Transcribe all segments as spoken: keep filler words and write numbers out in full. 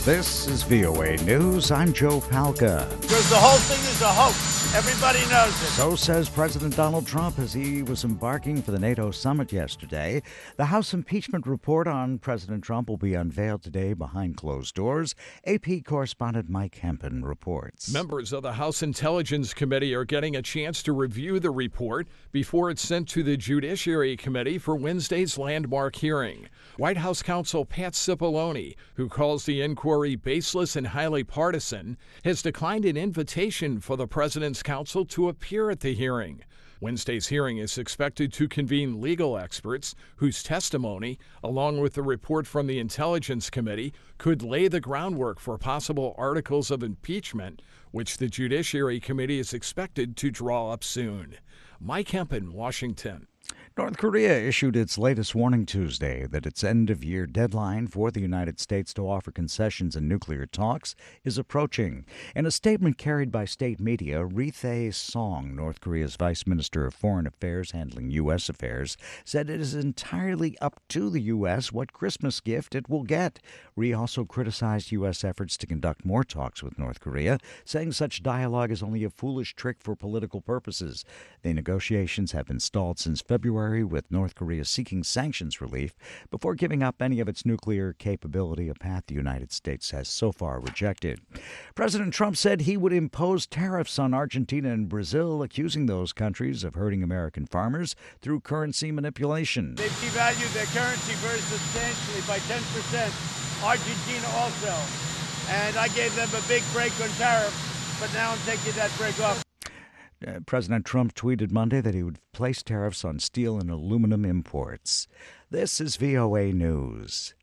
This is V O A News. I'm Joe Palca. Because the whole thing is a hoax. Everybody knows it. So says President Donald Trump as he was embarking for the NATO summit yesterday. The House impeachment report on President Trump will be unveiled today behind closed doors. A P correspondent Mike Hempen reports. Members of the House Intelligence Committee are getting a chance to review the report before it's sent to the Judiciary Committee for Wednesday's landmark hearing. White House counsel Pat Cipollone, who calls the inquiry baseless and highly partisan, has declined an invitation for the president's counsel to appear at the hearing. Wednesday's hearing is expected to convene legal experts whose testimony, along with the report from the Intelligence Committee, could lay the groundwork for possible articles of impeachment, which the Judiciary Committee is expected to draw up soon. Mike Hempen, Washington. North Korea issued its latest warning Tuesday that its end-of-year deadline for the United States to offer concessions in nuclear talks is approaching. In a statement carried by state media, Ri Thae-song, North Korea's Vice Minister of Foreign Affairs handling U S affairs, said it is entirely up to the U S what Christmas gift it will get. Ri also criticized U S efforts to conduct more talks with North Korea, saying such dialogue is only a foolish trick for political purposes. The negotiations have been stalled since February, with North Korea seeking sanctions relief before giving up any of its nuclear capability, a path the United States has so far rejected. President Trump said he would impose tariffs on Argentina and Brazil, accusing those countries of hurting American farmers through currency manipulation. They've devalued their currency very substantially by ten percent. Argentina also. And I gave them a big break on tariffs, but now I'm taking that break off. Uh, President Trump tweeted Monday that he would place tariffs on steel and aluminum imports. This is V O A News.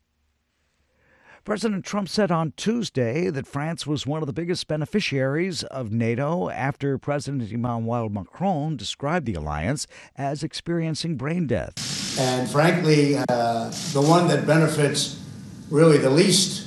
President Trump said on Tuesday that France was one of the biggest beneficiaries of NATO after President Emmanuel Macron described the alliance as experiencing brain death. And frankly, uh, the one that benefits really the least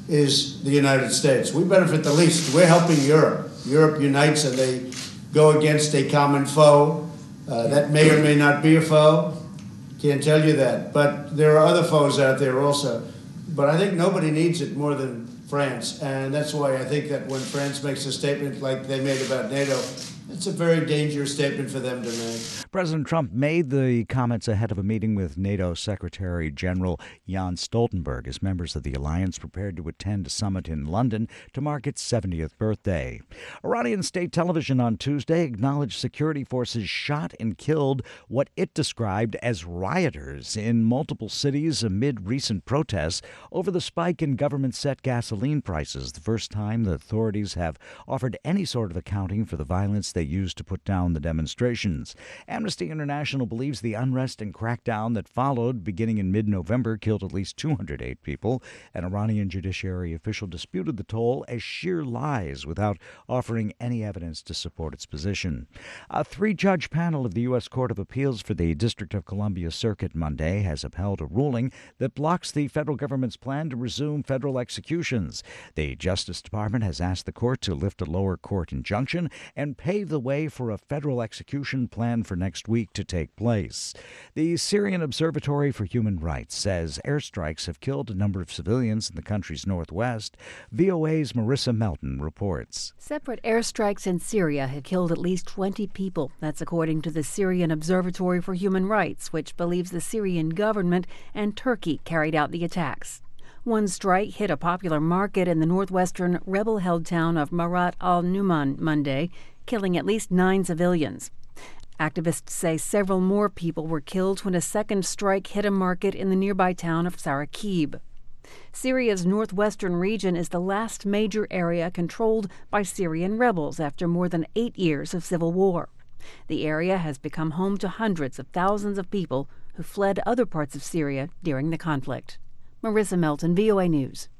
is the United States. We benefit the least. We're helping Europe. Europe unites and they go against a common foe. Uh, that may or may not be a foe. Can't tell you that. But there are other foes out there also. But I think nobody needs it more than France. And that's why I think that when France makes a statement like they made about NATO, it's a very dangerous statement for them to make. President Trump made the comments ahead of a meeting with NATO Secretary General Jens Stoltenberg as members of the alliance prepared to attend a summit in London to mark its seventieth birthday. Iranian state television on Tuesday acknowledged security forces shot and killed what it described as rioters in multiple cities amid recent protests over the spike in government-set gasoline prices, the first time the authorities have offered any sort of accounting for the violence they used to put down the demonstrations. Amnesty International believes the unrest and crackdown that followed beginning in mid-November killed at least two hundred eight people. An Iranian judiciary official disputed the toll as sheer lies without offering any evidence to support its position. A three-judge panel of the U S Court of Appeals for the District of Columbia Circuit Monday has upheld a ruling that blocks the federal government's plan to resume federal executions. The Justice Department has asked the court to lift a lower court injunction and pave the way for a federal execution plan for next week to take place. The Syrian Observatory for Human Rights says airstrikes have killed a number of civilians in the country's northwest. V O A's Marissa Melton reports. Separate airstrikes in Syria have killed at least twenty people. That's according to the Syrian Observatory for Human Rights, which believes the Syrian government and Turkey carried out the attacks. One strike hit a popular market in the northwestern rebel-held town of Marat al-Numan Monday, killing at least nine civilians. Activists say several more people were killed when a second strike hit a market in the nearby town of Sarakib. Syria's northwestern region is the last major area controlled by Syrian rebels after more than eight years of civil war. The area has become home to hundreds of thousands of people who fled other parts of Syria during the conflict. Marissa Melton, V O A News.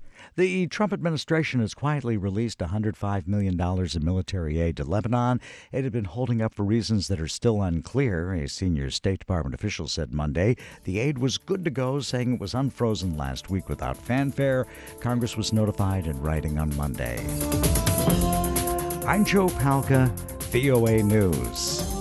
The Trump administration has quietly released one hundred five million dollars in military aid to Lebanon. It had been holding up for reasons that are still unclear. A senior State Department official said Monday the aid was good to go, saying it was unfrozen last week without fanfare. Congress was notified in writing on Monday. I'm Joe Palca, V O A News.